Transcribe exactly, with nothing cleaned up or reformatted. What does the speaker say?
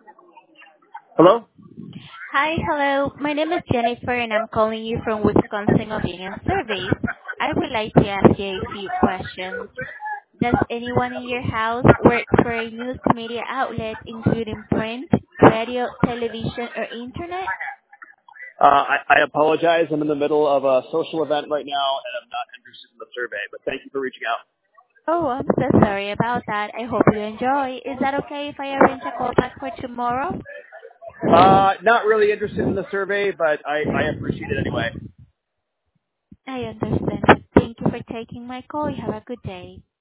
Hello? Hi. Hello. My name is Jennifer, and I'm calling you from Wisconsin Opinion Surveys. I would like to ask you a few questions. Does anyone in your house work for a news media outlet, including print, radio, television, or internet? Uh, I, I apologize. I'm in the middle of a social event right now, and I'm not interested in the survey, but thank you for reaching out. Oh, I'm so sorry about that. I hope you enjoy. Is that okay if I arrange a call back for tomorrow? Uh, not really interested in the survey, but I, I appreciate it anyway. I understand. Thank you for taking my call. You have a good day.